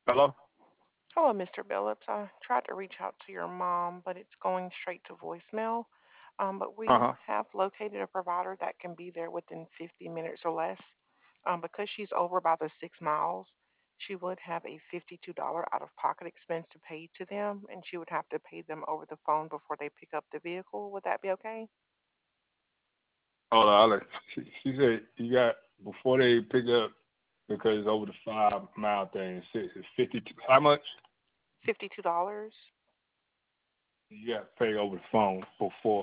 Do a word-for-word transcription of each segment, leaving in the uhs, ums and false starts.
Hello? Hello, mister Billups. I tried to reach out to your mom, but it's going straight to voicemail. Um, but we Uh-huh. have located a provider that can be there within fifty minutes or less. Um, because she's over by the six miles, she would have a fifty-two dollars out of pocket expense to pay to them, and she would have to pay them over the phone before they pick up the vehicle. Would that be okay? Hold on, Alex. She, she said you got before they pick up because it's over the five mile thing. It's, it's fifty. How much? fifty-two dollars. You got to pay over the phone before.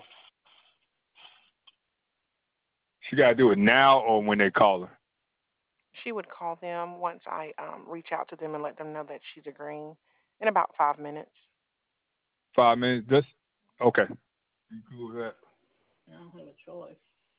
She got to do it now or when they call her. She would call them once I um, reach out to them and let them know that she's agreeing in about five minutes. Five minutes. Just okay. You cool with that? I don't have a choice.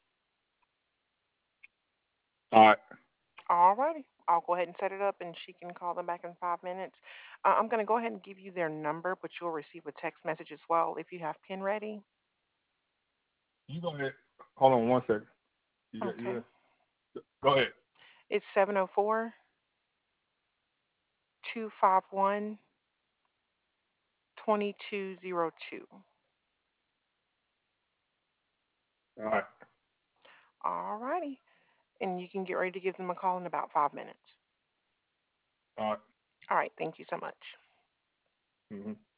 All right. All righty. I'll go ahead and set it up and she can call them back in five minutes. Uh, I'm going to go ahead and give you their number, but you'll receive a text message as well if you have pen ready. You go ahead. Hold on one second. You got you Okay. got, go ahead. It's seven oh four, two five one, two two zero two. All right. All righty. And you can get ready to give them a call in about five minutes. All right. All right. Thank you so much. Mm-hmm.